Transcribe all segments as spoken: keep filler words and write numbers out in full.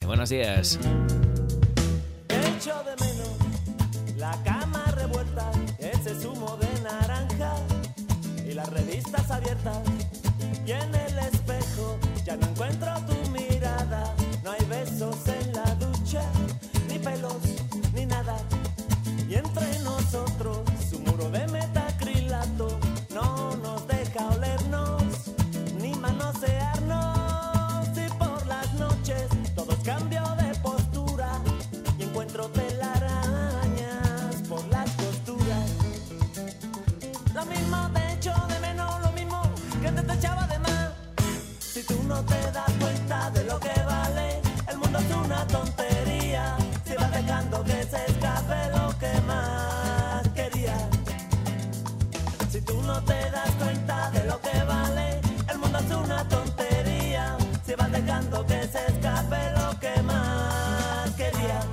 Buenos días. Echo de menos la cama revuelta, ese zumo de naranja y las revistas abiertas. Y en el espejo ya no encuentro tu mirada. No hay besos en la ducha, ni pelos, ni nada. Y entre nosotros su muro de metacrilato no nos deja olernos ni manosearnos. Y por las noches todos cambio de postura y encuentro telarañas por las costuras. Lo mismo te echo de menos, lo mismo que te, te echaba de más. Si tú no te das cuenta de lo que vale, el mundo es una tontería. Si vas dejando que se escape lo que más querías. Si tú no te das cuenta de lo que vale, el mundo es una tontería. Si vas dejando que se escape lo que más querías.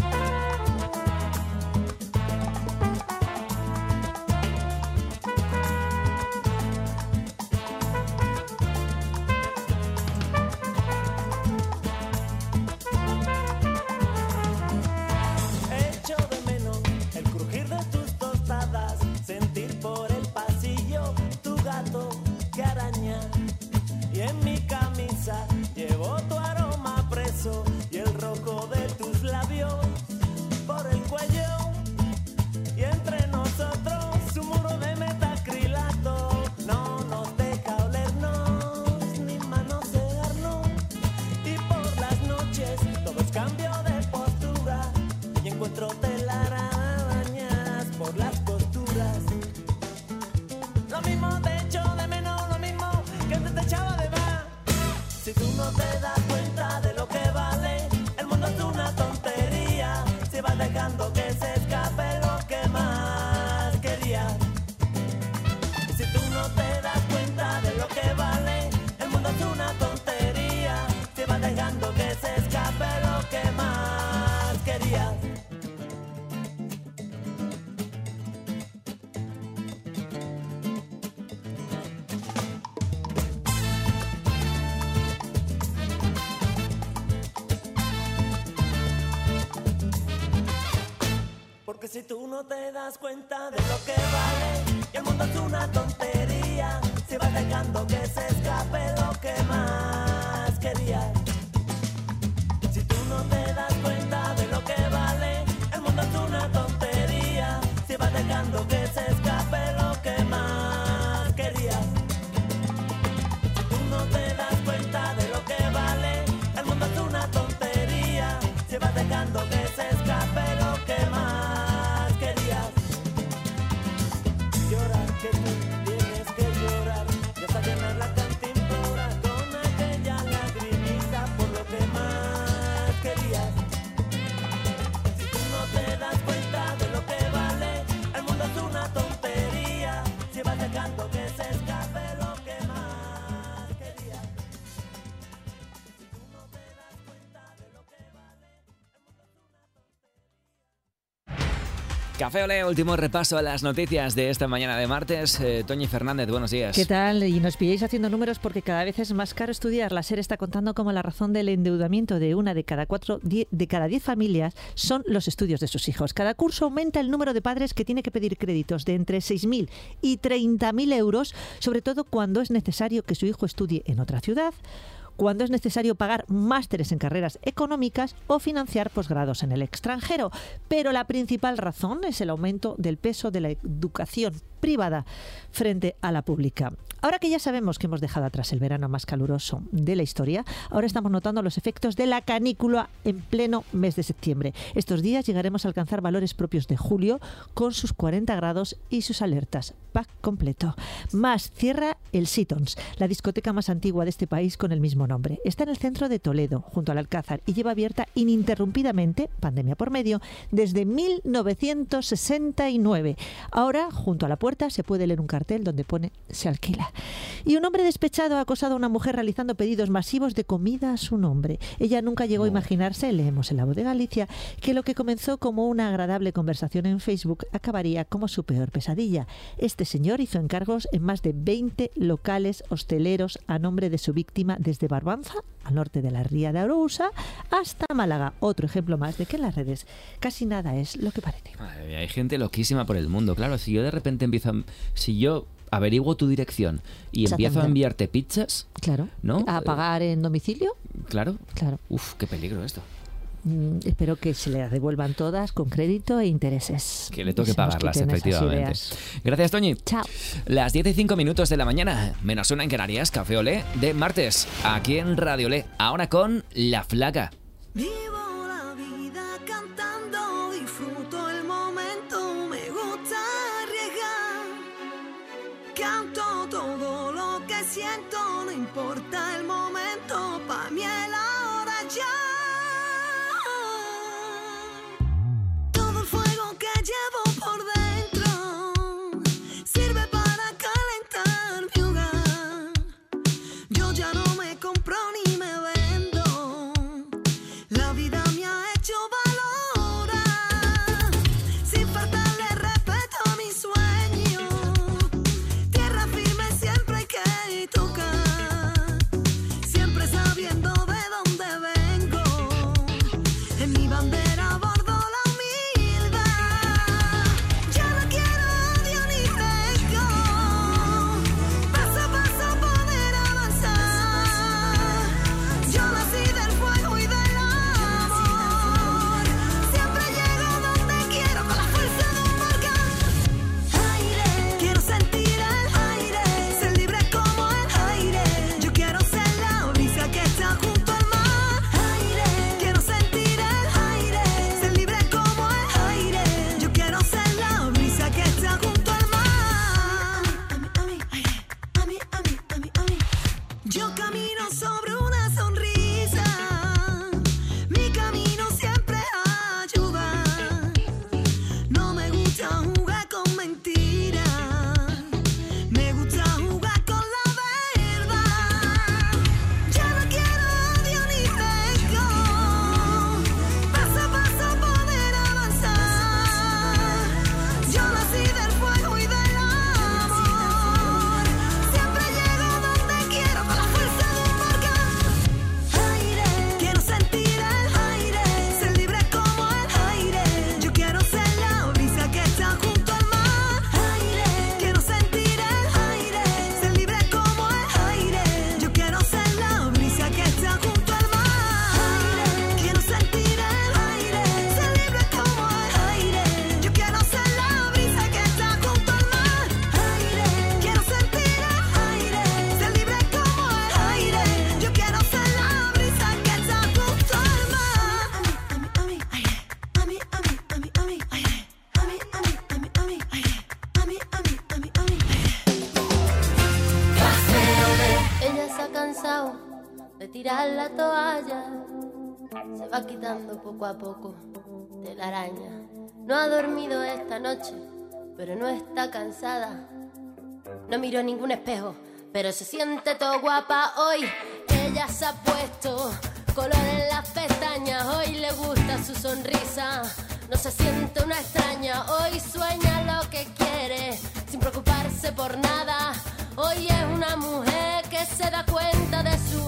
Echo de menos el crujir de tus tostadas, sentir por el pasillo tu gato que araña. Y en mi camisa llevo tu aroma preso y el rojo de tus labios por el cuello. Y entre nosotros su muro de metacrilato no nos deja olernos ni manosearnos. Y por las noches todos cambio de postura y encuentro telarañas por las costuras. Lo mismo te echo de menos, lo mismo que te, te echaba de más. Si tú no te das cuenta de lo que vale, el mundo es una tontería. Si vas dejando que se escape lo que más querías. Si tú no te das cuenta de lo que vale, el mundo es una tontería. Si vas dejando que se escape lo que más querías. Porque si tú no te das cuenta de lo que vale, y el mundo es una tontería, si vas dejando que se escape lo que más querías. Si tú no te das cuenta de lo que vale, el mundo es una tontería, si vas dejando que se escape lo que más querías. Si tú no te das cuenta de lo que vale, el mundo es una tontería, si vas dejando que se escape lo que más querías. Llorar que tú tienes que llorar, y hasta llenar la cantimplora con aquella lagrimita por lo que más querías. Si tú no te das cuenta de lo que vale, el mundo es una tontería, si vas dejando que se escape lo que más querías. Si tú no te das cuenta de lo que vale, el mundo es una tontería. Café Olé, último repaso a las noticias de esta mañana de martes. Eh, Toñi Fernández, buenos días. ¿Qué tal? Y nos pilláis haciendo números porque cada vez es más caro estudiar. La SER está contando como la razón del endeudamiento de una de cada cuatro, die, de cada diez familias son los estudios de sus hijos. Cada curso aumenta el número de padres que tiene que pedir créditos de entre seis mil y treinta mil euros, sobre todo cuando es necesario que su hijo estudie en otra ciudad, cuando es necesario pagar másteres en carreras económicas o financiar posgrados en el extranjero. Pero la principal razón es el aumento del peso de la educación privada frente a la pública. Ahora que ya sabemos que hemos dejado atrás el verano más caluroso de la historia, ahora estamos notando los efectos de la canícula en pleno mes de septiembre. Estos días llegaremos a alcanzar valores propios de julio con sus cuarenta grados y sus alertas. Pack completo. Más cierra el Sitons, la discoteca más antigua de este país con el mismo nombre. Está en el centro de Toledo, junto al Alcázar, y lleva abierta ininterrumpidamente, pandemia por medio, desde mil novecientos sesenta y nueve. Ahora, junto a la puerta puerta se puede leer un cartel donde pone se alquila. Y un hombre despechado ha acosado a una mujer realizando pedidos masivos de comida a su nombre. Ella nunca llegó a imaginarse, leemos en La Voz de Galicia, que lo que comenzó como una agradable conversación en Facebook acabaría como su peor pesadilla. Este señor hizo encargos en más de veinte locales hosteleros a nombre de su víctima, desde Barbanza, al norte de la Ría de Arousa, hasta Málaga. Otro ejemplo más de que en las redes casi nada es lo que parece. Ay, hay gente loquísima por el mundo. Claro, si yo de repente empiezo a... Si yo averiguo tu dirección y empiezo a enviarte pizzas... Claro. ¿No? ¿A pagar en domicilio? Claro. Claro. Uf, qué peligro esto. Mm, espero que se le devuelvan todas con crédito e intereses. Que le toque pagarlas, efectivamente. Gracias, Toñi. Chao. Las diez y cinco minutos de la mañana, menos una en Canarias, Café Olé de martes, aquí en Radio Olé. Ahora con La Flaca. Vivo la vida cantando, disfruto el momento, me gusta arriesgar. Canto todo lo que siento, no importa el momento, pa' mí el ahora ya. Llevo por dentro, sirve para calentar mi hogar. Yo ya no me compro ni me vendo, la vida me ha hecho valorar, sin faltarle respeto a mi sueño. Tierra firme siempre hay que tocar, siempre sabiendo de dónde vengo. En mi bandera bordo la poco a poco de la araña. No ha dormido esta noche, pero no está cansada. No miró ningún espejo, pero se siente todo guapa hoy. Ella se ha puesto color en las pestañas, hoy le gusta su sonrisa. No se siente una extraña, hoy sueña lo que quiere, sin preocuparse por nada. Hoy es una mujer que se da cuenta de su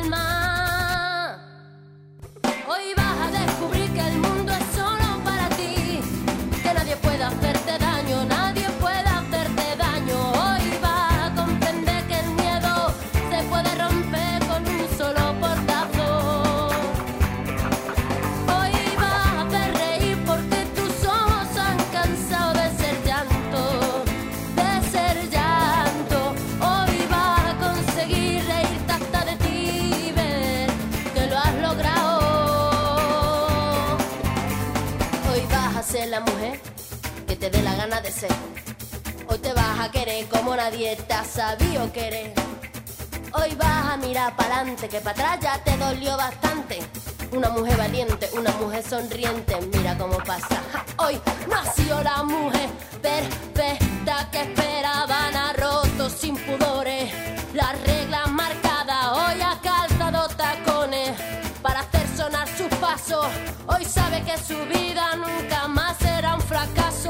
alma. Hoy vas a descubrir que el mundo es solo para ti, que nadie puede hacerte daño, nadie puede hacerte daño. Hoy vas a comprender que el miedo se puede romper con un solo portazo. Hoy vas a hacer reír porque tus ojos han cansado de ser llanto, de ser llanto. Hoy vas a conseguir reírte hasta de ti, ver que lo has logrado. Ser la mujer que te dé la gana de ser. Hoy te vas a querer como nadie te ha sabido querer. Hoy vas a mirar para adelante, que para atrás ya te dolió bastante. Una mujer valiente, una mujer sonriente, mira cómo pasa. Hoy nació la mujer perfecta que esperaban, ha roto sin pudores las reglas marcadas. Hoy ha calzado tacones para hacer sonar sus pasos. Hoy sabe que su vida nunca más será un fracaso.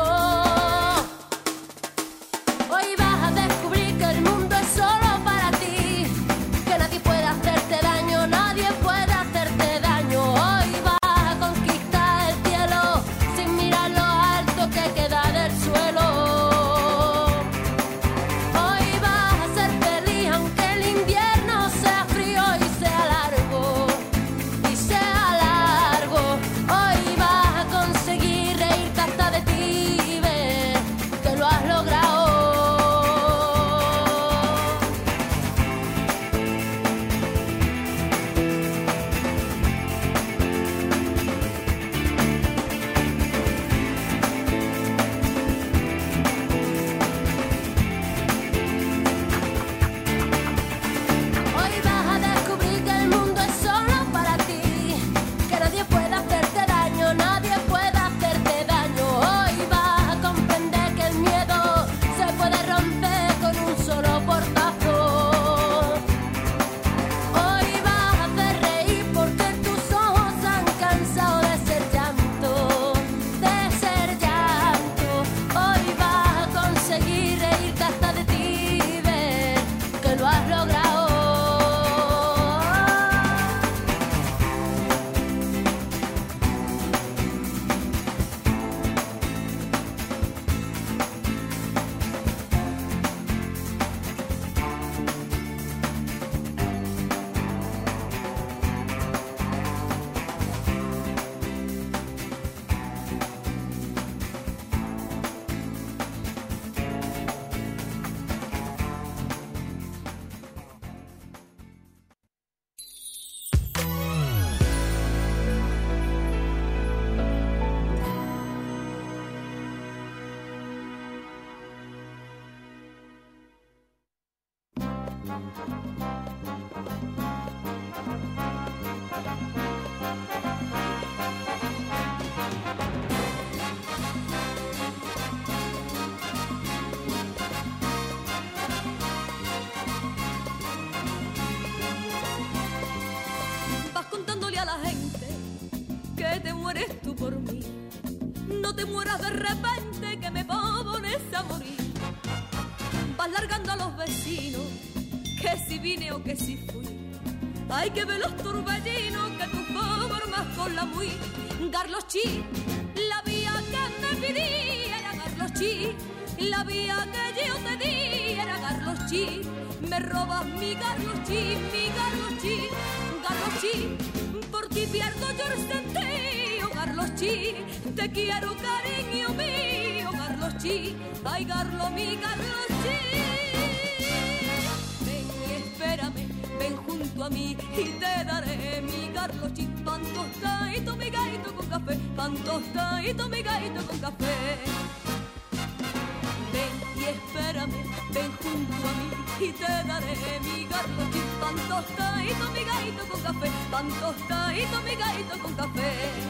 Hoy vas a descubrir que el mundo es solo para ti, que nadie puede hacerte daño, nadie puede hacerte daño. Hoy vas a conquistar el cielo sin mirar lo alto que queda del suelo. Hoy vas a ser feliz aunque el invierno sea frío y sea largo, y sea largo. Hoy vas a conseguir reírte hasta de ti y ver que lo has logrado. Hoy vas a descubrir que el mundo es solo para ti, que nadie puede hacerte daño, nadie puede hacerte daño. Hoy vas a comprender que el miedo se puede romper con un solo portazo. Hoy vas a hacer reír porque tus ojos han cansado de ser llanto, de ser llanto. Hoy vas a conseguir reírte hasta de ti y ver que lo has logrado. Vas contándole a la gente que te mueres tú por mí. No te mueras de repente que me pones a morir. Vas largando a los vecinos que si vine o que si fui. Hay que ver los torbellinos que tú formas con la muy. Carlos Chi, la vía que me pedí era Carlos Chi. La vía que yo te di era Carlos Chi. Me robas mi Carlos Chi, mi Carlos Chi. Carlos Chi, por ti pierdo yo el sentido, Carlos Chi. Te quiero, cariño mío, Carlos Chi. Ay, Carlos, mi Carlos Chi. Ven y espérame, ven junto a mí y te daré mi Carlos Chi. Pan tostadito, mi gaito con café. Pan tostadito, mi gaito con café. Ven y espérame, ven junto a mí y te daré mi Carlos Chi. Pan tostadito, mi gaito con café. Pan tostadito, mi gaito con café.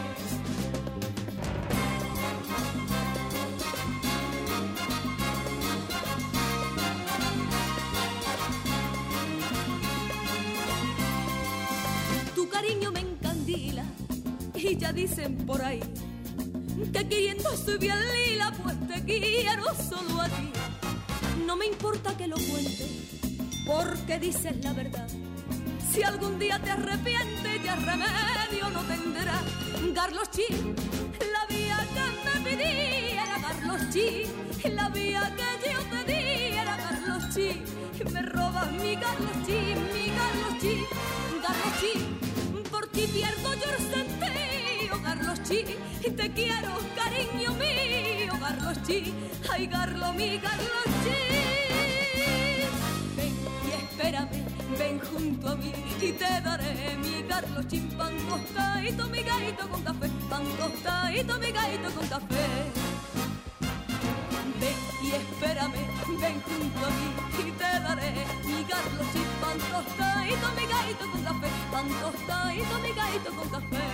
Tu cariño me encandila y ya dicen por ahí que queriendo soy bien lila, pues te quiero solo a ti. No me importa que lo cuentes, porque dices la verdad. Si algún día te arrepientes, ya remedio no tendrás. Carlos Chi, la vía que me pedí era Carlos Chi. La vía que yo te di era Carlos Chi. Me robas mi Carlos Chi, mi Carlos Chi. Carlos Chi, por ti pierdo yo el sentido, Carlos Chi. Te quiero, cariño mío, Carlos Chi. Ay, Carlos, mi Carlos Chi. Ven y espérame, ven junto a mí y te daré mi Carlos Chi. Pan tostadito, mi gaito con café. Pan tostadito, mi gaito con café. Ven y espérame, ven junto a mí y te daré mi Carlos Chip, pan tostadito, mi gaito con café, pan tostadito, mi gaito con café.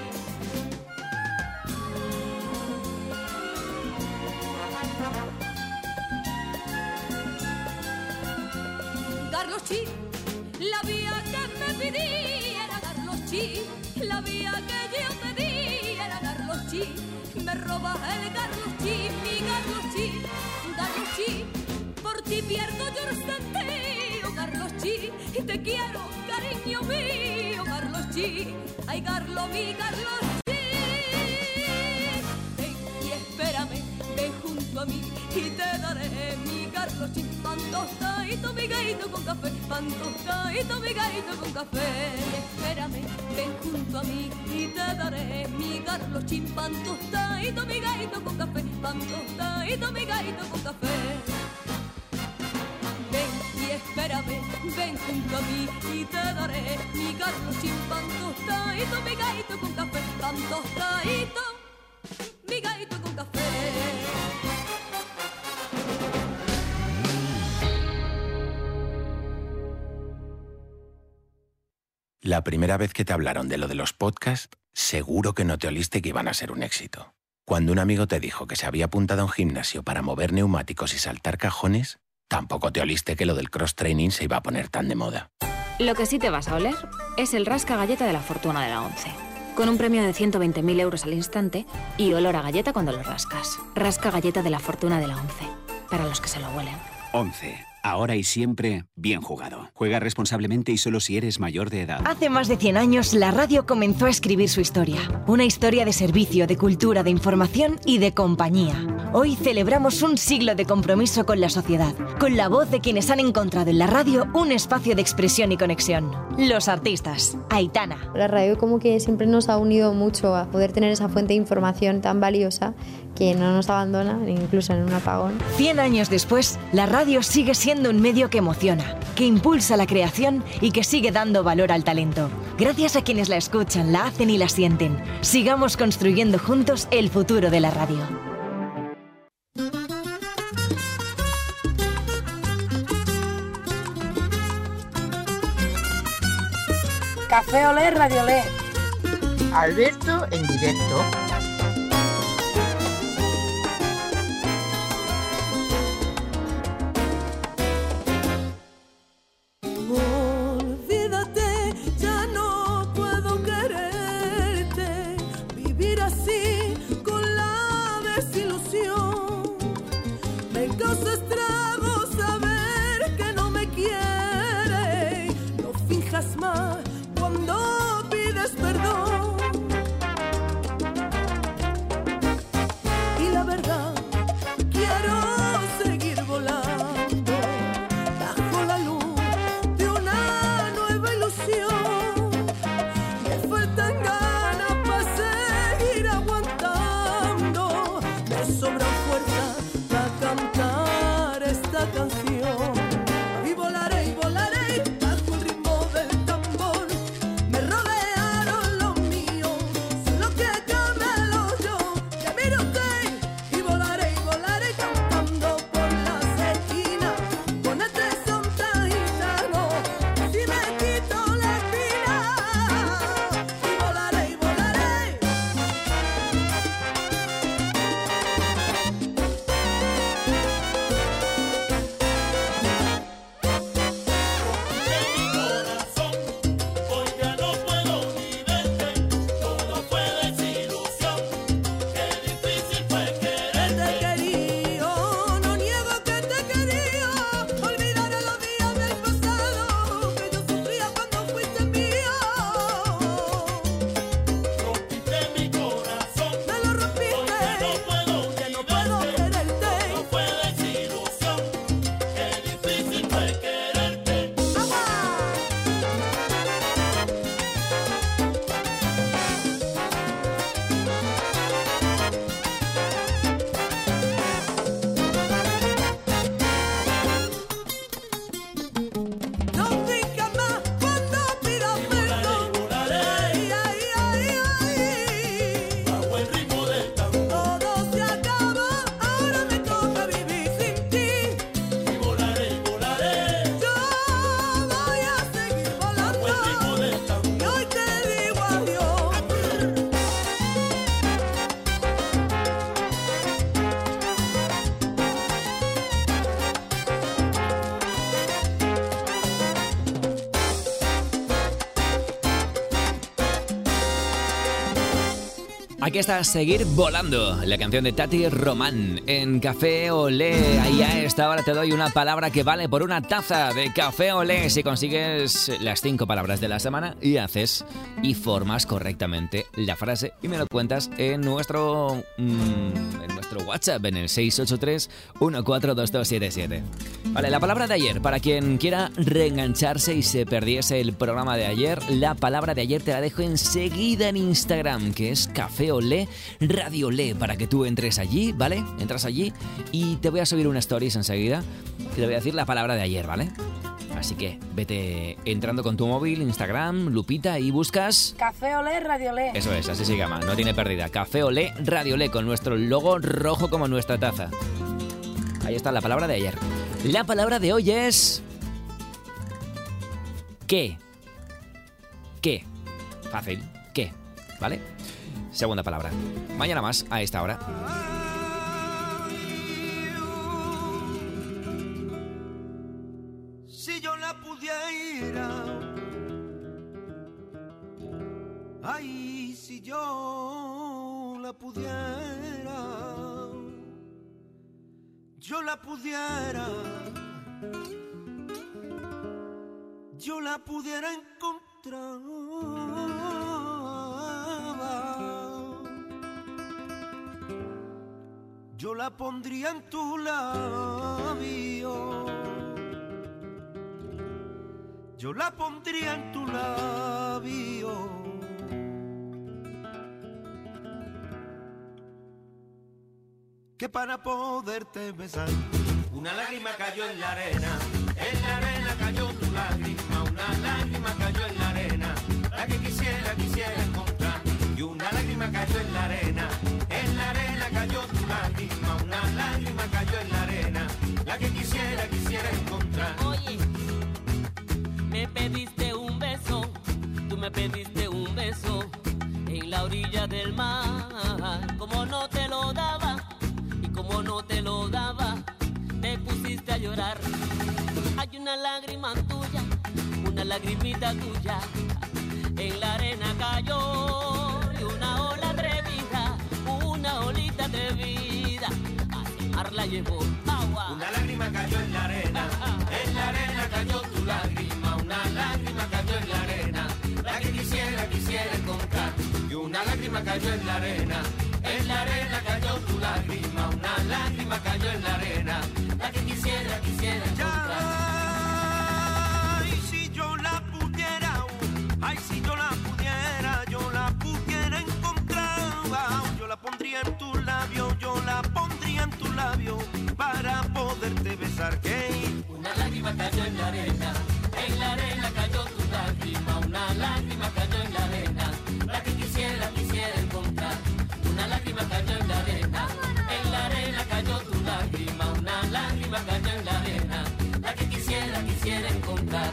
Carlos Chip, la vía que me pedí era Carlos Chip, la vía que yo te di era Carlos Chip. Me robas el Carlos Chip, mi Carlos Chip, Carlos Chip, por ti pierdo yo el sentido, Carlos Chip, y te quiero, cariño mío, Carlos Chip, ay Carlos, mi Carlos Chip. Ven y espérame, ven junto a mí y te daré mi Carlos Chip, pan tostadito, mi gaito con café, pan tostadito, mi gaito con café. Espérame, ven junto a mí y te daré mi Carlos Chip, pan tostadito, mi gaito con café, pan tostadito, mi gaito con café. Ven y espérame, ven junto a mí y te daré mi Carlos Chip, pan tostadito, mi gaito con café, pan tostadito, mi gaito con café. La primera vez que te hablaron de lo de los podcasts, seguro que no te oliste que iban a ser un éxito. Cuando un amigo te dijo que se había apuntado a un gimnasio para mover neumáticos y saltar cajones, tampoco te oliste que lo del cross-training se iba a poner tan de moda. Lo que sí te vas a oler es el rasca galleta de la fortuna de la ONCE. Con un premio de ciento veinte mil euros al instante y olor a galleta cuando lo rascas. Rasca galleta de la fortuna de la ONCE. Para los que se lo huelen. ONCE. Ahora y siempre, bien jugado. Juega responsablemente y solo si eres mayor de edad. Hace más de cien años, la radio comenzó a escribir su historia. Una historia de servicio, de cultura, de información y de compañía. Hoy celebramos un siglo de compromiso con la sociedad, con la voz de quienes han encontrado en la radio un espacio de expresión y conexión. Los artistas. Aitana. La radio como que siempre nos ha unido mucho a poder tener esa fuente de información tan valiosa que no nos abandona, incluso en un apagón. Cien años después, la radio sigue siendo un medio que emociona, que impulsa la creación y que sigue dando valor al talento. Gracias a quienes la escuchan, la hacen y la sienten. Sigamos construyendo juntos el futuro de la radio. Café Olé, Radio Olé. Alberto en directo. Olvídate, ya no puedo quererte, vivir así con la desilusión. Me causa estragos saber que no me quiere, no finjas más cuando pides perdón. Aquí está Seguir Volando, la canción de Tati Román en Café Olé. Ahí a esta hora te doy una palabra que vale por una taza de Café Olé si consigues las cinco palabras de la semana y haces y formas correctamente la frase y me lo cuentas en nuestro, mmm, en nuestro WhatsApp en el seis ocho tres, uno cuatro dos dos siete siete. Vale, la palabra de ayer, para quien quiera reengancharse y se perdiese el programa de ayer, la palabra de ayer te la dejo enseguida en Instagram, que es Café Olé, Radio Olé, para que tú entres allí, ¿vale? Entras allí y te voy a subir una stories enseguida que te voy a decir la palabra de ayer, ¿vale? Así que vete entrando con tu móvil, Instagram, lupita y buscas... Café Olé, Radio Olé. Eso es, así se llama, no tiene pérdida. Café Olé, Radio Olé, con nuestro logo rojo como nuestra taza. Ahí está la palabra de ayer. La palabra de hoy es... ¿Qué? ¿Qué? Fácil. ¿Qué? ¿Vale? Segunda palabra. Mañana más a esta hora. Si yo la pudiera, ay, si yo la pudiera, yo la pudiera, yo la pudiera encontrar. Yo la pondría en tu labio, yo la pondría en tu labio, que para poderte besar una lágrima cayó en la arena, en la arena cayó tu lágrima, una lágrima cayó en la arena, la que quisiera, quisiera encontrar, y una lágrima cayó en la arena, en la arena cayó tu lágrima, una lágrima cayó en la arena, la que quisiera, quisiera encontrar. Oye, me pediste un beso, tú me pediste un beso, en la orilla del mar, como no te lo daba, y como no te lo daba, te pusiste a llorar. Hay una lágrima tuya, una lagrimita tuya, en la arena cayó, y una ola atrevida, una olita atrevida, al mar la llevó agua. Una lágrima cayó en la arena, en la arena cayó tu lágrima, una lágrima cayó en la arena, la que quisiera, quisiera encontrar. Y una lágrima cayó en la arena, en la arena cayó tu lágrima, una lágrima cayó en la arena, la que quisiera, quisiera encontrar. Ay, si yo la pudiera, ay, si yo la pudiera, yo la pudiera encontrar, yo la pondría en tu labio, yo la pondría en tu labio, para poderte besar. Que una lágrima cayó en la arena, en la arena cayó tu lágrima, una lágrima cayó en la arena, la que quisiera, quisiera encontrar. Una lágrima cayó en la arena, en la arena cayó tu lágrima, una lágrima cayó en la arena, la que quisiera, quisiera encontrar.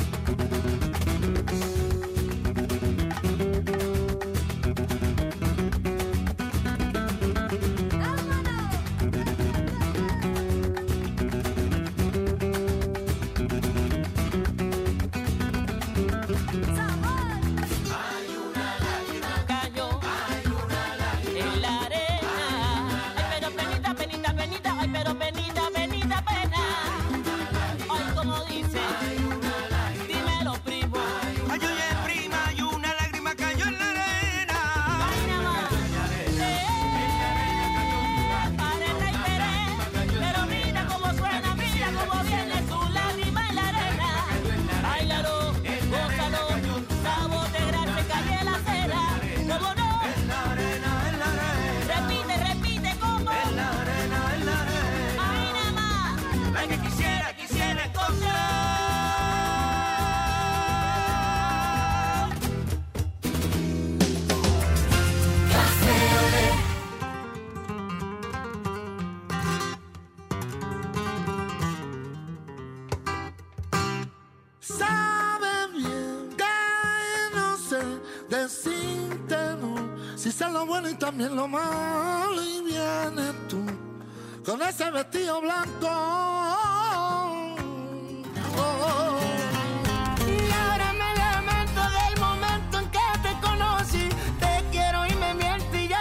Bueno y también lo malo, y vienes tú con ese vestido blanco. Oh. Y ahora me lamento del momento en que te conocí. Te quiero y me miento y ya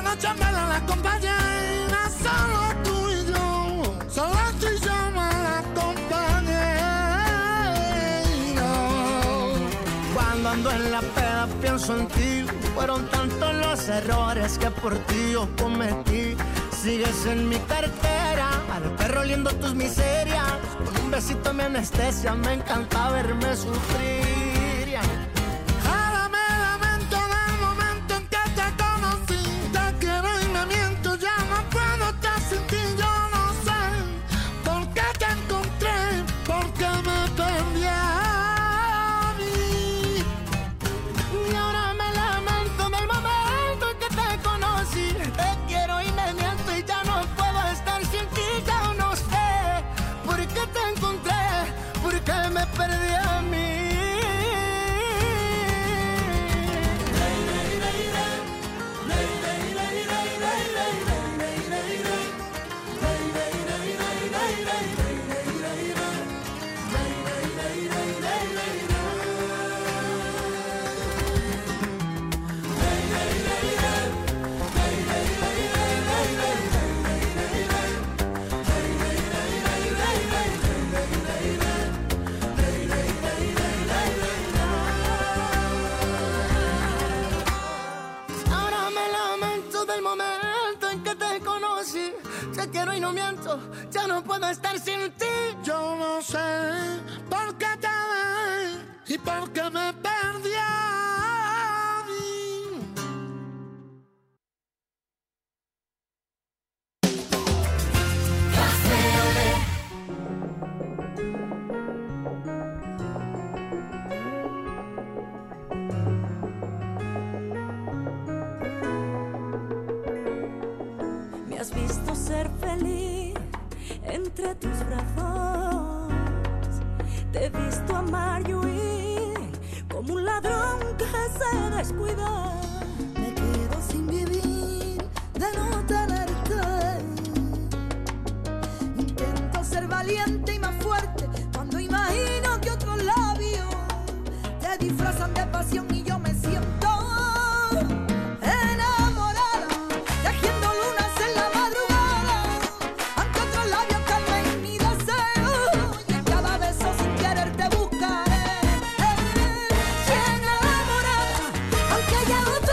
noche me la acompañé, solo tú y yo, solo tú y yo me la acompañé. No. Cuando ando en la peda pienso en ti, fueron tantos los errores que por ti yo cometí. Sigues en mi cartera, al perro oliendo tus miserias. Con un besito me anestesia, me encanta verme sufrir. Ahora me lamento del momento en que te conocí. Te quiero y me miento, ya no puedo estar sin ti. Yo no sé por qué te encontré, por qué me perdí a mí. Y ahora me lamento del momento en que te conocí. Te quiero y me miento y ya no puedo estar sin ti. Ya no sé por qué te encontré, por qué me perdí a mí. Ahora me lamento del momento en que te conocí. Te quiero y no miento, ya no puedo estar sin ti. Yo no sé por qué te dejé y por qué me perdí a mí. Me has visto ser feliz entre tus brazos. Te he visto amar y huir como un ladrón que se descuida. Me quedo sin vivir de no tenerte. Intento ser valiente y más fuerte cuando imagino que otros labios te disfrazan de pasión y yo me siento enamorada, tejiendo lunas en la madrugada, aunque otros labios calmen mi deseo, y en cada beso sin querer te buscaré. Enamorada, aunque haya otro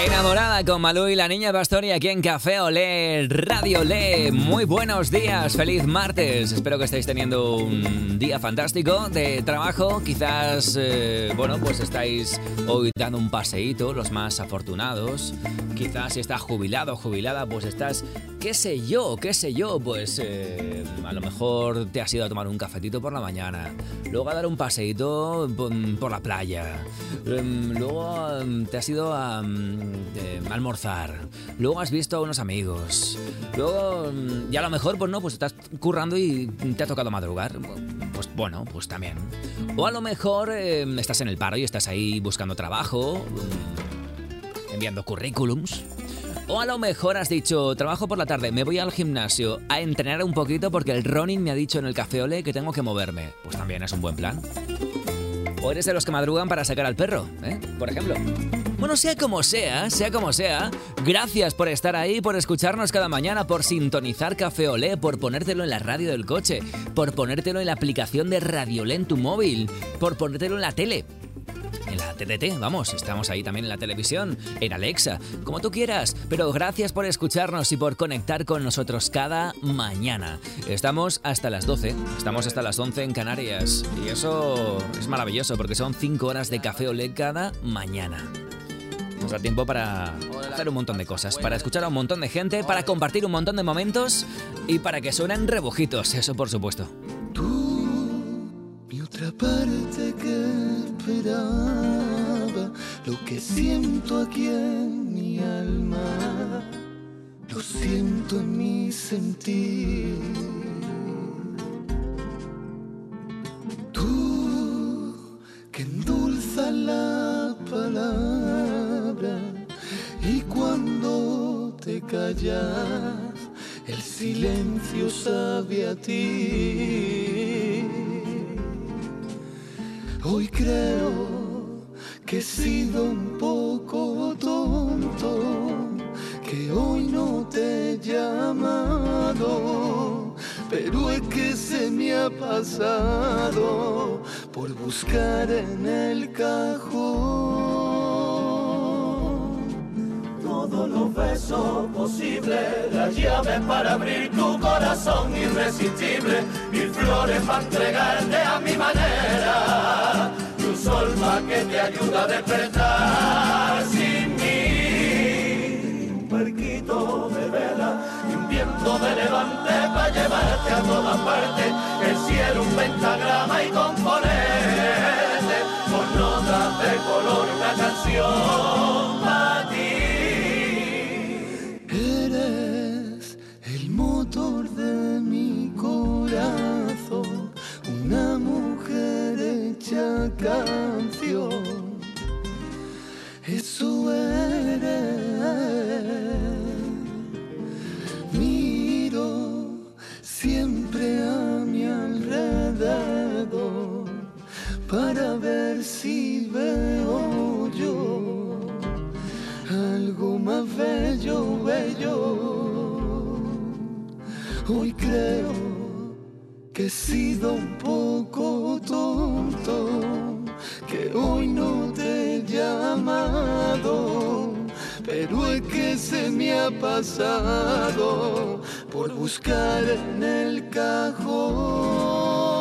Enamorada con Malú y la Niña Pastori aquí en Café Olé, Radio Olé. Muy buenos días, feliz martes. Espero que estéis teniendo un día fantástico de trabajo. Quizás, eh, bueno, pues estáis hoy dando un paseíto, los más afortunados. Quizás si estás jubilado o jubilada, pues estás, qué sé yo, qué sé yo, pues eh, a lo mejor te has ido a tomar un cafetito por la mañana, luego a dar un paseíto por la playa, luego te has ido a eh, almorzar, luego has visto a unos amigos, luego y a lo mejor pues no, pues estás currando y te ha tocado madrugar, pues bueno, pues también. O a lo mejor eh, estás en el paro y estás ahí buscando trabajo, enviando currículums. O a lo mejor has dicho, trabajo por la tarde, me voy al gimnasio a entrenar un poquito porque el running me ha dicho en el Café Olé que tengo que moverme. Pues también es un buen plan. O eres de los que madrugan para sacar al perro, ¿eh? Por ejemplo. Bueno, sea como sea, sea como sea, gracias por estar ahí, por escucharnos cada mañana, por sintonizar Café Olé, por ponértelo en la radio del coche, por ponértelo en la aplicación de Radio Olé en tu móvil, por ponértelo en la tele. En la T D T, vamos, estamos ahí también en la televisión, en Alexa, como tú quieras, pero gracias por escucharnos y por conectar con nosotros cada mañana. Estamos hasta las doce, estamos hasta las once en Canarias y eso es maravilloso porque son cinco horas de Café Olé cada mañana. Nos da tiempo para hacer un montón de cosas, para escuchar a un montón de gente, para compartir un montón de momentos y para que suenen rebujitos, eso por supuesto. Mi otra parte que esperaba, lo que siento aquí en mi alma, lo siento en mi sentir. Tú que endulzas la palabra y cuando te callas el silencio sabe a ti. Hoy creo que he sido un poco tonto, que hoy no te he llamado, pero es que se me ha pasado por buscar en el cajón todos los besos posibles, las llaves para abrir tu corazón irresistible, mil flores para entregarte a mi manera, y un sol más que te ayuda a despertar sin mí, un barquito de vela y un viento de levante para llevarte a todas partes, el cielo un pentagrama y componerte con notas de color una canción para ti. Eres el motor de mi corazón, una mujer hecha canción, eso eres. Miro siempre a mi alrededor para ver si veo yo algo más bello, bello. Hoy creo que he sido un poco tonto, que hoy no te he llamado, pero es que se me ha pasado por buscar en el cajón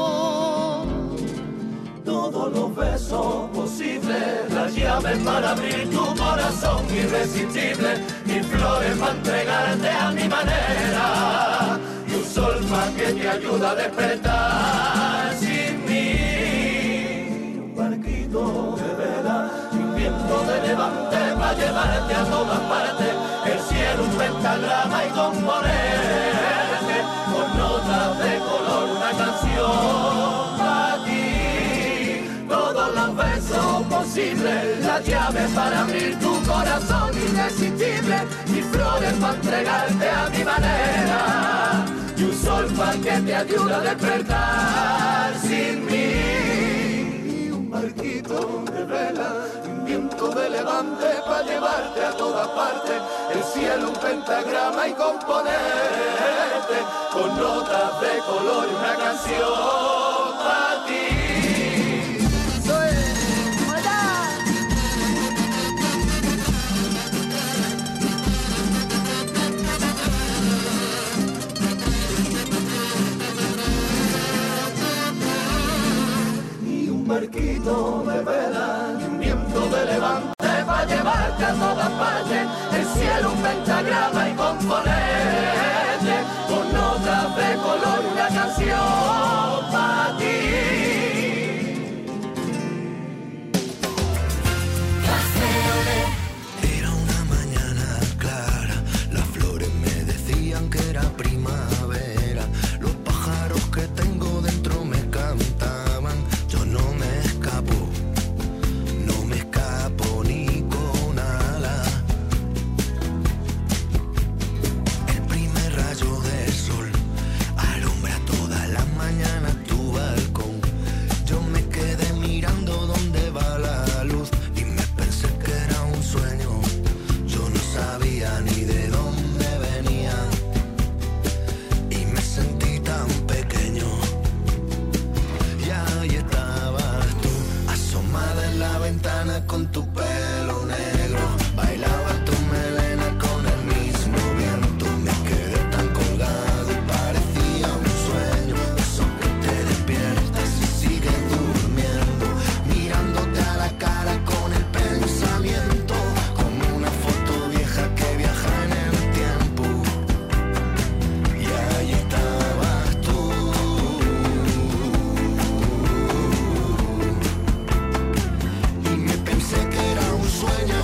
todos los besos posibles, las llaves para abrir tu corazón irresistible, mil flores para entregarte a mi manera, y un sol más que te ayuda a despertar sin mí, un barquito de vela y un viento de levante para llevarte a todas partes, el cielo un pentagrama y componerte con notas de color una canción para ti. Todos los besos posibles, las llaves para abrir tu corazón irresistible, y flores para entregarte a mi manera, y un sol para que te ayude a despertar sin mí, y un barquito de vela, un viento de levante para llevarte a todas partes, el cielo un pentagrama y componerte con notas de color una canción para ti. a todas partes, el cielo un pentagrama y componente, con notas de color una canción para ti. Era una mañana clara, las flores me decían que era primavera, los pájaros que tengo dentro me cantaban, yo no me escapo, no me escapo ni con alas. El primer rayo del sol alumbra todas las mañanas tu balcón, yo me quedé mirando dónde va la luz y me pensé que era un sueño, yo no sabía ni de dónde venía y me sentí tan pequeño. Y ahí estabas tú, asomada en la ventana con tu pelo negro, bailaba tu melena con el mismo viento, me quedé tan colgado y parecía un sueño, eso que te despiertas y sigues durmiendo, mirándote a la cara con el pensamiento, como una foto vieja que viaja en el tiempo. Y ahí estabas tú, y me pensé que era un sueño.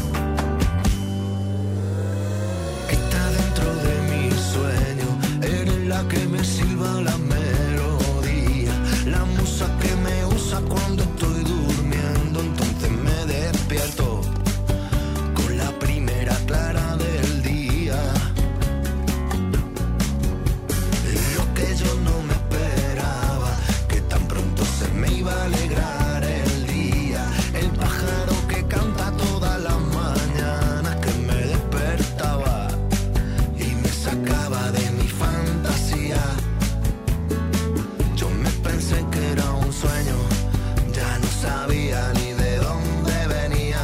Está dentro de mi sueño, eres la que me silba la melodía, la musa que me usa cuando estoy durmiendo, entonces me despierto con la primera clara del día. Lo que yo no me esperaba, que tan pronto se me iba a alegrar el día, el pájaro que canta todas las mañanas, que me despertaba y me sacaba de mi fantasía. Yo me pensé que era un sueño, ya no sabía ni de dónde venía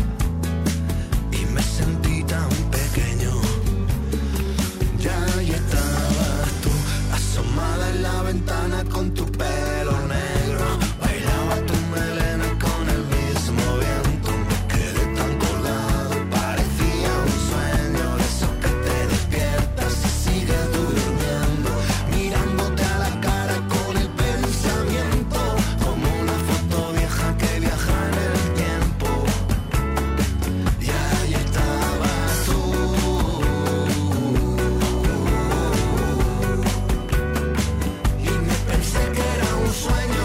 y me sentí tan pequeño. Ya ahí estabas tú, asomada en la ventana con tu pelo negro, bailaba tu melena con el mismo viento, me quedé tan colgado y parecía un sueño, de esos que te despiertas y sigues durmiendo, mirándote a la cara con el pensamiento, como una foto vieja que viaja en el tiempo. Y ahí estabas tú, y me pensé que era un sueño,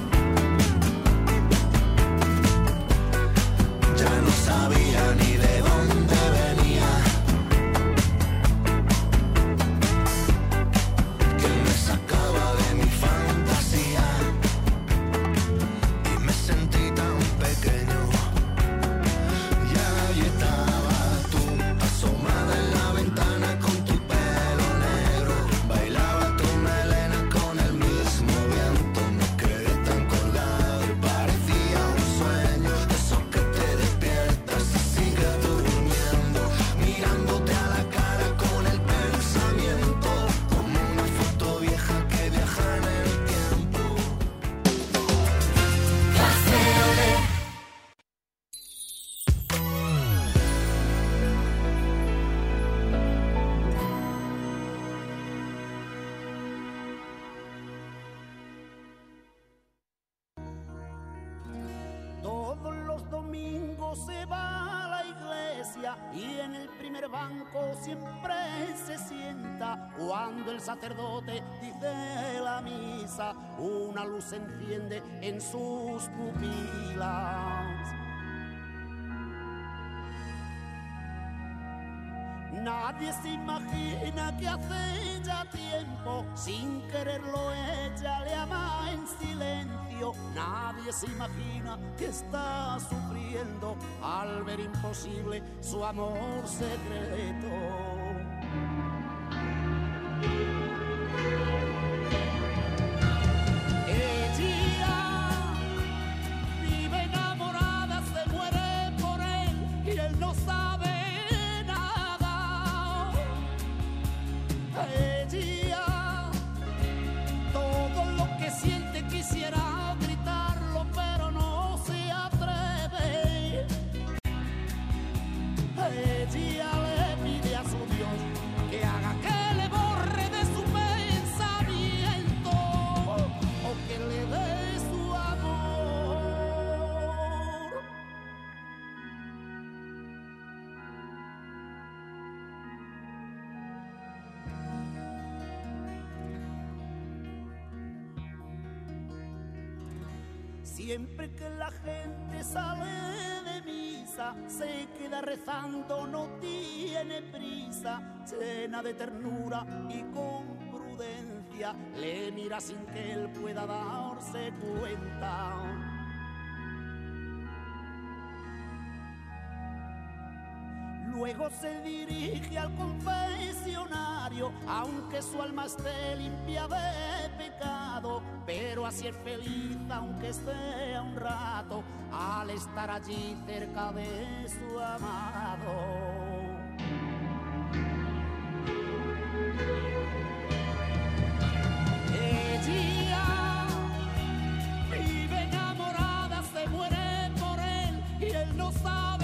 ya no sabía ni de dónde venía, que me sacaba de mi fantasía y me sentí tan pequeño. Y ahí estabas tú, asomada en la ventana con tu pelo negro, bailaba tu melena con el mismo viento, me quedé tan colgado y parecía un sueño, de esos que te despiertas y sigues durmiendo, mirándote a la cara con el pensamiento, como una foto vieja que viaja en el tiempo. Todos los domingos se va a la iglesia y en el primer banco siempre se sienta. Cuando el sacerdote dice la misa, una luz se enciende en sus pupilas. Nadie se imagina que hace ya tiempo, sin quererlo ella le ama en silencio. Nadie se imagina que está sufriendo al ver imposible su amor secreto. Ella vive enamorada, se muere por él y él no sabe. Ella, todo lo que siente quisiera gritarlo, pero no se atreve. Siempre que la gente sale de misa, se queda rezando, no tiene prisa, llena de ternura y con prudencia, le mira sin que él pueda darse cuenta. Luego se dirige al confesionario, aunque su alma esté limpia de pecado, pero así es feliz aunque sea un rato, al estar allí cerca de su amado. Ella vive enamorada, se muere por él y él no sabe.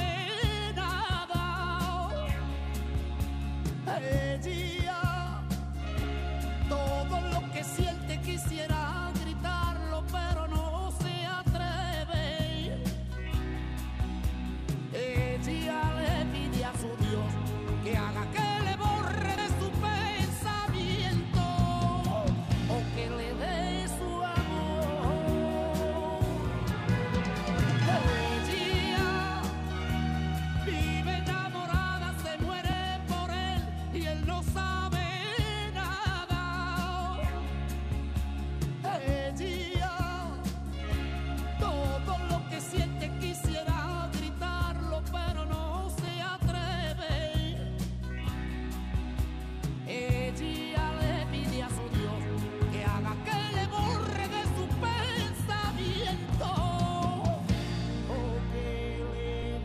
Ella, todo lo que siente quisiera gritarlo, pero no se atreve. Ella le pide a su Dios que haga que le borre de su pensamiento o que le dé su amor. Ella vive enamorada, se muere y él no sabe nada. Ella, todo lo que siente quisiera gritarlo, pero no se atreve. Ella le pide a su Dios que haga que le borre de su pensamiento o que le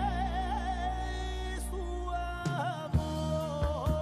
dé su amor.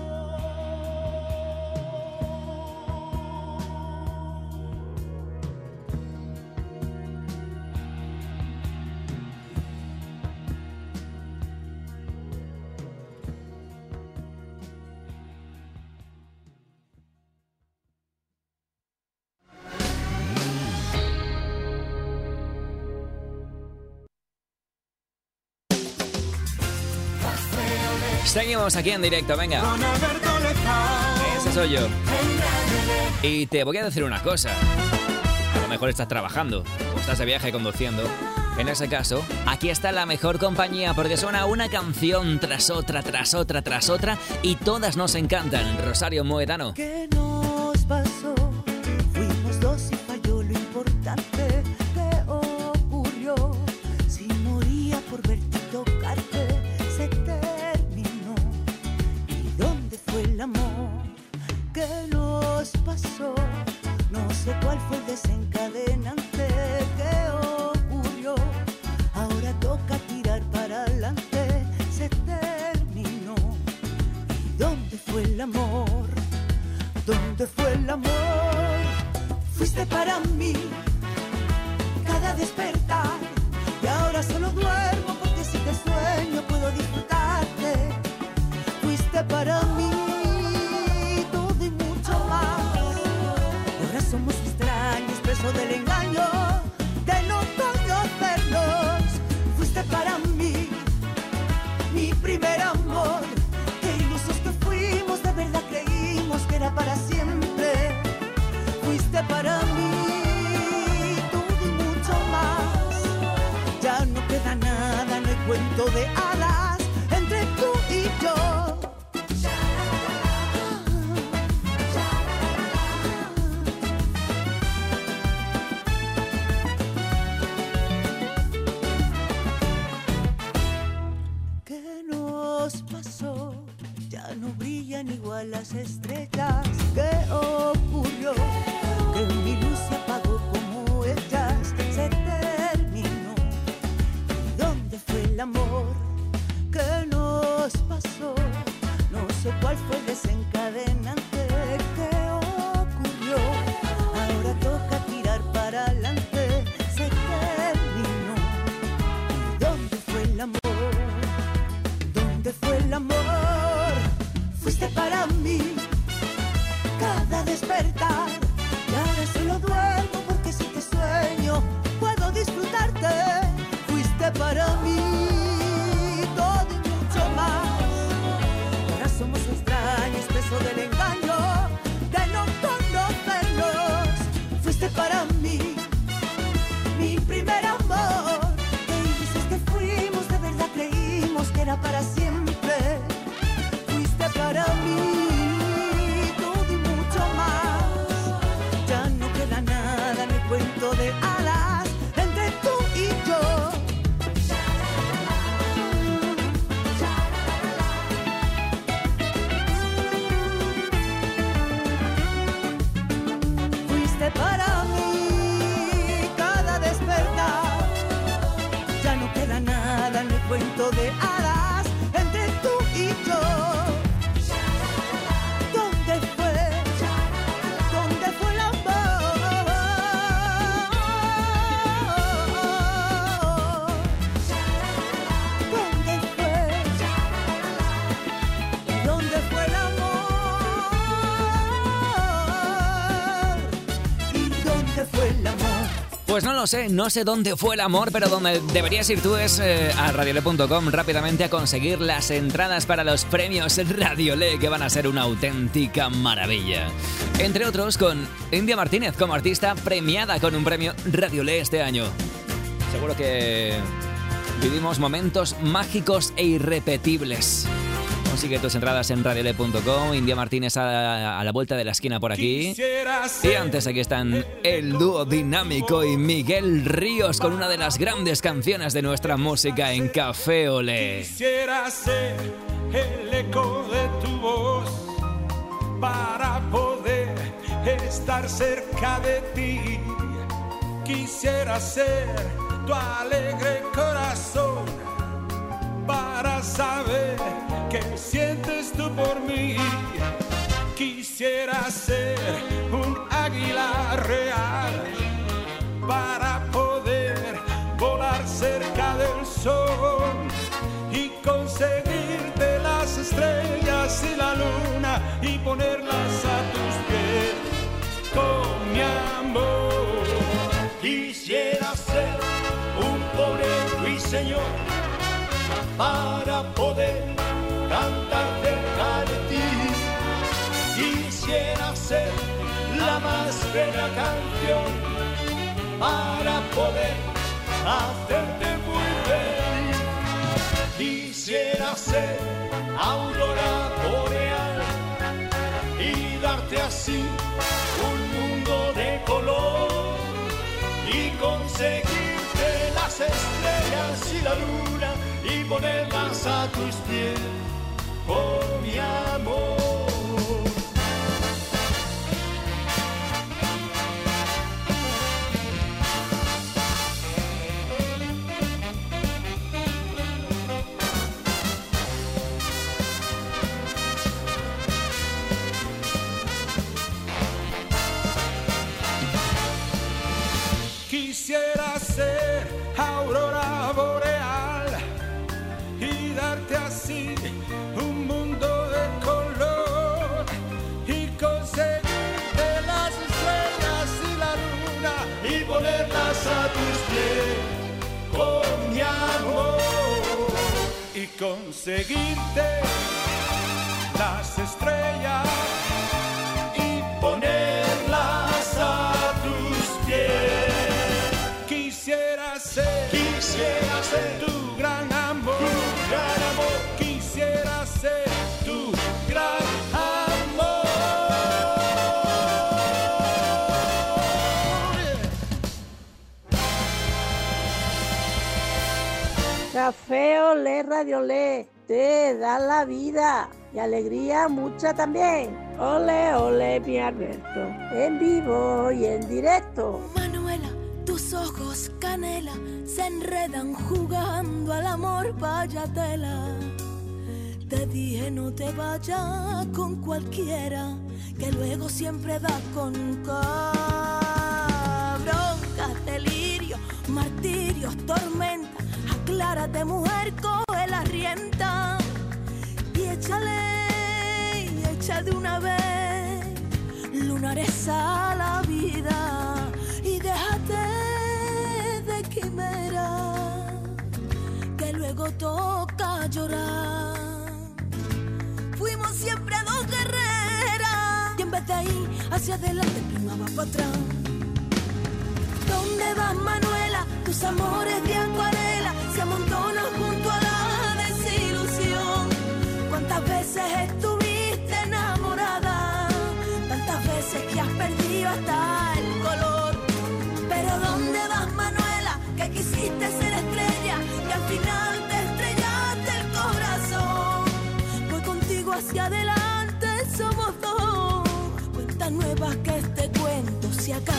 Seguimos aquí en directo, venga. Ese soy yo. Y te voy a decir una cosa. A lo mejor estás trabajando o estás de viaje conduciendo. En ese caso, aquí está la mejor compañía porque suena una canción tras otra, tras otra, tras otra y todas nos encantan. Rosario Moedano. ¿Qué nos pasó? Fuimos dos y falló lo importante. ¿Qué ocurrió? Si moría por verte y tocarte, se terminó. ¿Y dónde fue el amor? ¿Qué nos pasó? No sé cuál fue el desencadenante. ¿Qué ocurrió? Ahora toca tirar para adelante. Se terminó. ¿Y dónde fue el amor? ¿Dónde fue el amor? Fuiste para mí cada despertar y ahora solo duermo porque si te sueño puedo disfrutarte. Fuiste para mí todo y mucho más. Ahora somos extraños, presos del engaño de no conocernos. Fuiste para mí mi primer amor. Qué ilusos que fuimos, de verdad creímos que era para siempre. Fuiste para mí todo y mucho más. Ya no queda nada, no hay cuento de hadas entre tú y yo. ¿Qué nos pasó? Ya no brillan igual las estrellas. ¿Qué ocurrió? Que mi luz se apagó como ellas. Se terminó. ¿Y dónde fue el amor? ¿Qué nos pasó? No sé cuál fue el desencadenante. ¿Qué ocurrió? Ahora toca tirar para adelante. Se terminó. ¿Y dónde fue el amor? ¿Dónde fue el amor? Fuiste para mí cada despertar y ahora solo duermo porque si te sueño puedo disfrutarte. Fuiste para mí todo y mucho más. Ahora somos extraños, presos del engaño de no conocernos. Fuiste para mí cuento de hadas entre tú y yo. ¿Dónde fue? ¿Dónde fue el amor? ¿Dónde fue? ¿Dónde fue el amor? ¿Y dónde fue el amor? Pues no lo sé, no sé dónde fue el amor, pero donde deberías ir tú es eh, a radiole punto com rápidamente a conseguir las entradas para los premios Radiole, que van a ser una auténtica maravilla. Entre otros, con India Martínez como artista premiada con un premio Radiole este año. Seguro que vivimos momentos mágicos e irrepetibles. Consigue tus entradas en radiole punto com. India Martínez a, a la vuelta de la esquina por aquí. Y antes aquí están el dúo Dinámico y Miguel Ríos con una de las grandes canciones de nuestra música en Café Olé. Quisiera ser el eco de tu voz para poder estar cerca de ti. Quisiera ser tu alegre corazón para saber qué sientes tú por mí. Quisiera ser un águila real para poder volar cerca del sol y conseguirte las estrellas y la luna y ponerlas a tus pies con mi amor. Quisiera ser un pobre ruiseñor para poder cantar cerca de ti. Quisiera ser la más bella canción para poder hacerte muy feliz. Quisiera ser aurora boreal y darte así un mundo de color y conseguirte las estrellas y la luna y ponerlas a tus pies por mi amor. Quisiera ser aurora boreal y darte así un mundo de color y conseguirte las estrellas y la luna y ponerlas a tus pies con mi amor y conseguirte las estrellas y ponerlas a tus pies. Quisiera ser, quisiera ser tu gran amor, tu gran amor. Quisiera ser tu gran amor. Café Olé, Radiolé, te da la vida y alegría mucha también. Ole, ole, mi Alberto, en vivo y en directo. Manuela, tus ojos canela se enredan jugando al amor, vaya tela. Te dije no te vayas con cualquiera, que luego siempre da con broncas, delirio, martirios, tormenta. Aclárate, mujer, coge la rienda y échale, y echa de una vez lunares a la vida y déjate de quimera, que luego toca llorar. Fuimos siempre dos guerreras y en vez de ir hacia adelante, prima va para atrás. ¿Dónde vas, Manuela? Tus amores de acuarela se amontonan junto a la desilusión. ¿Cuántas veces estuviste enamorada? Tantas veces que has perdido hasta el color. Pero ¿dónde vas, Manuela? Que quisiste ser estrella y al final te estrellaste el corazón. Voy contigo hacia adelante, somos dos. Cuentas nuevas que este cuento se acabó.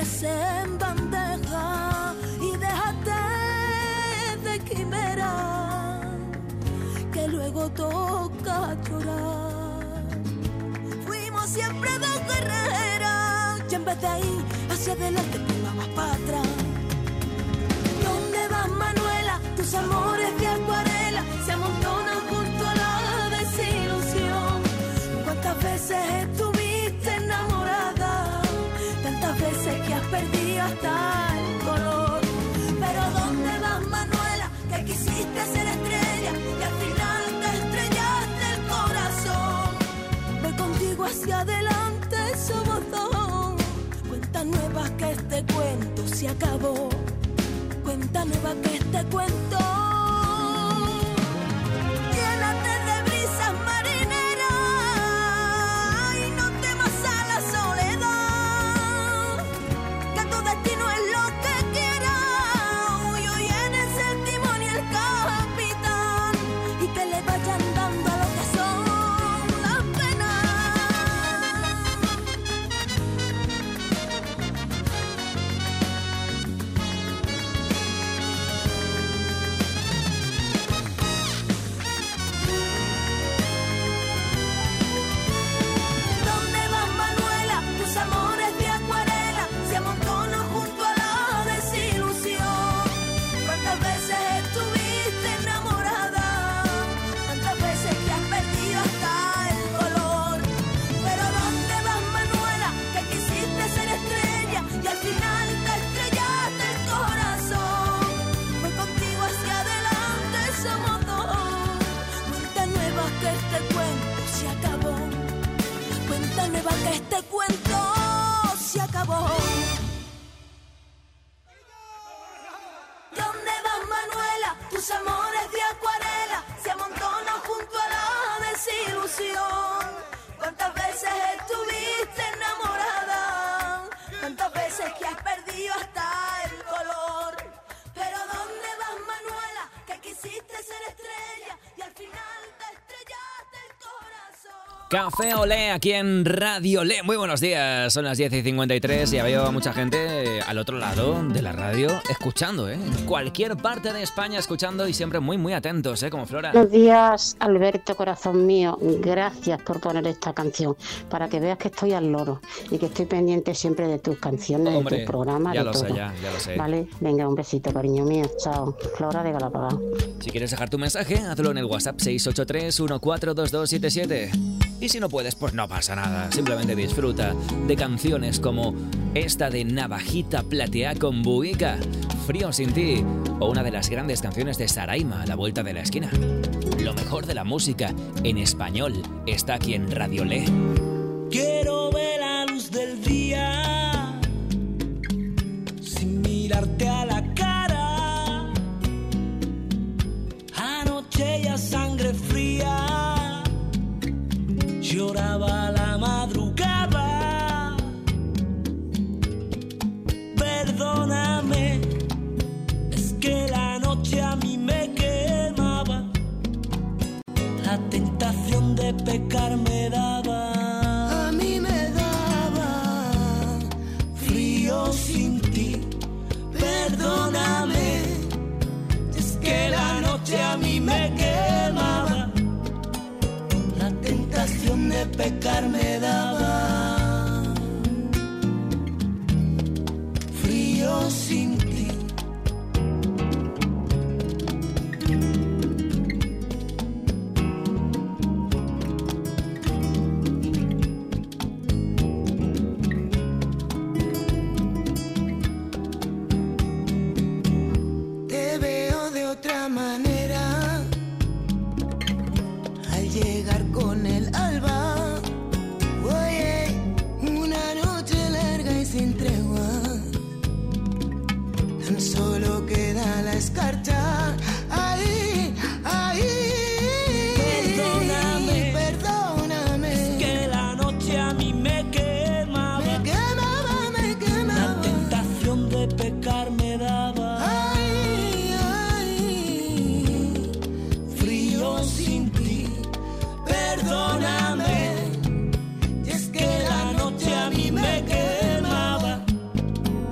mesa en bandeja y déjate de quimera, que luego toca llorar. Fuimos siempre dos guerreras y en vez de ir hacia adelante tú vas para atrás. ¿Dónde vas, Manuela? Tus amores de acuarela se amontonan junto a la desilusión. ¿Cuántas veces estuviste enamorada? Tantas veces que has perdido hasta el color. Pero ¿dónde vas, Manuela? Que quisiste ser estrella y al final te estrellaste el corazón. Voy contigo hacia adelante, somos dos. Cuenta nueva que este cuento se acabó. Cuenta nueva que este cuento. Llénate de brisas marineras y no temas a la soledad, que tu destino es lo que quieras. Hoy hoy eres el timón y el capitán, y que le vayan dando a lo que son las penas. ¿Dónde vas, Manuela? Tus amores de acuarela se amontonan junto a la desilusión. ¿Cuántas veces estuviste enamorada? ¿Cuántas veces que has perdido hasta el color? Pero ¿dónde vas, Manuela? Que quisiste ser estrella y al final te estrellaste el corazón. Voy contigo hacia adelante, somos dos. Cuenta nueva que este cuento se acabó. Cuenta nueva que este cuento se acabó. ¿Dónde vas, Manuela? Tus amores de acuarela se amontonan junto a la desilusión. ¿Cuántas veces estuviste enamorada? ¿Cuántas veces que has perdido hasta el color? Pero ¿dónde vas, Manuela? Que quisiste ser estrella y al final te estrellaste el corazón. Café Olé aquí en Radio Olé. Muy buenos días, son las diez y cincuenta y tres y había mucha gente al otro lado de la radio escuchando, ¿eh? En cualquier parte de España escuchando y siempre muy muy atentos, ¿eh? Como Flora. Buenos días, Alberto, corazón mío. Gracias por poner esta canción para que veas que estoy al loro y que estoy pendiente siempre de tus canciones, Hombre, de tus programas, ya de lo todo. sé, ya, ya lo sé. Vale, venga, un besito, cariño mío. Chao. Flora de Galapagar. Si quieres dejar tu mensaje, hazlo en el WhatsApp seis ocho tres uno cuatro dos dos siete siete. Y si no puedes, pues no pasa nada. Simplemente disfruta de canciones como esta de Navajita Plateá con Buica, Frío sin ti, o una de las grandes canciones de Saraima, A la vuelta de la esquina. Lo mejor de la música en español está aquí en Radio Olé. Quiero ver la luz del día sin mirarte a la cara. Anoche ya sangre fría lloraba la madrugada. Perdóname, es que la noche a mí me quemaba. La tentación de pecar me daba. A mí me daba frío sin ti. Perdóname, es que la noche a mí me quemaba. La tentación de pecar me daba. Frío sin ti. Te veo de otra manera al llegar con el alba. Oye, una noche larga y sin tregua. Tan solo queda la escarcha. Ahí, ahí. Perdóname, perdóname. Es que la noche a mí me quemaba. Me quemaba, me quemaba. La tentación de pecar me daba. Ay, ay. Frío sin ti. Perdóname. Y es que la noche a mí me quemaba.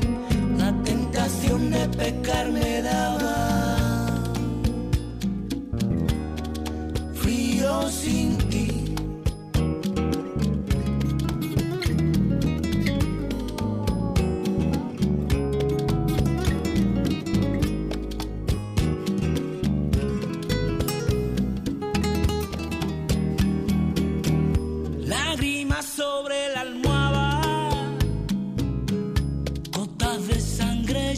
frío sin ti. Lágrimas sobre la almohada, gotas de sangre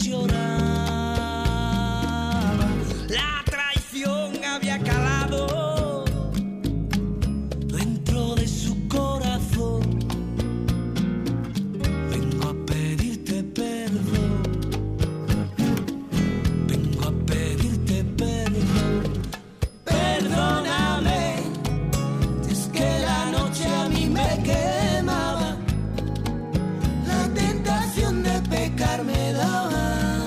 lloraban. La traición había calado dentro de su corazón. Vengo a pedirte perdón, vengo a pedirte perdón. Perdóname, si es que la noche a mí me quemaba, la tentación de pecar me daba.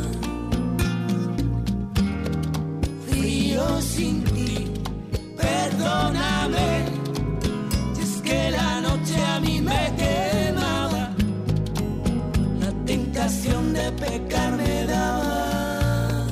Frío sin ti, perdóname, si es que la noche a mí me quemaba, la tentación de pecar me daba.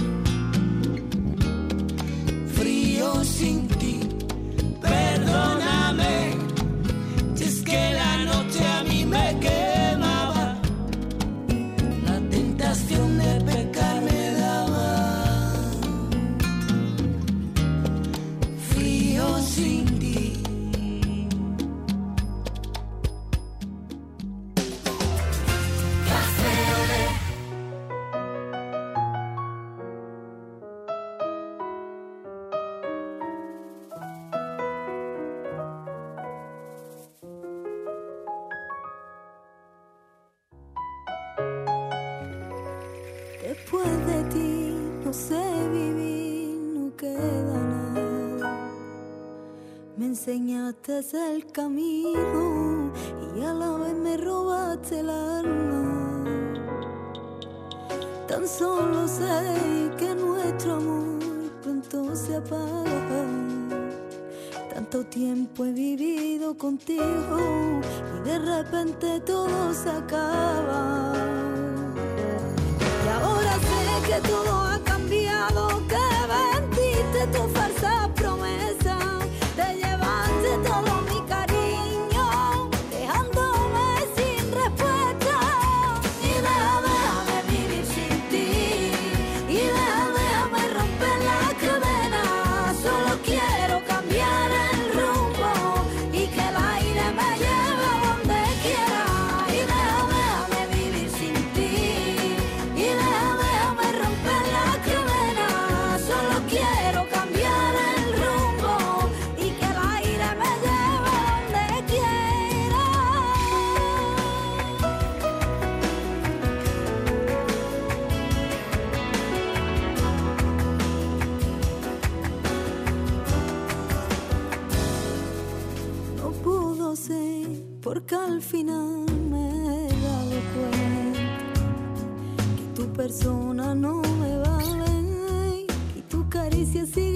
Frío sin ti, perdóname, si es que la noche a mí me quemaba, la tentación de pecar me daba. Frío sin ti. Café Olé. Después de ti no sé vivir, no queda nada. Me enseñaste el camino y a la vez me robaste el alma. Tan solo sé que nuestro amor pronto se apaga. Tanto tiempo he vivido contigo y de repente todo se acaba. Y ahora sé que todo ha cambiado, que vendiste tu falsa promesa, te llevaste todo mi cariño, dejándome sin respuesta. Y déjame, déjame vivir sin ti, y déjame, déjame romper la cadena. Solo quiero cambiar el rumbo y que el aire me lleve a donde quiera. Y déjame, déjame vivir sin ti, y déjame, déjame romper la cadena. Solo quiero cambiar el rumbo y que el aire me lleve a donde quiera. No pudo ser porque al final me he dado cuenta que tu persona no me vale y tu caricia sigue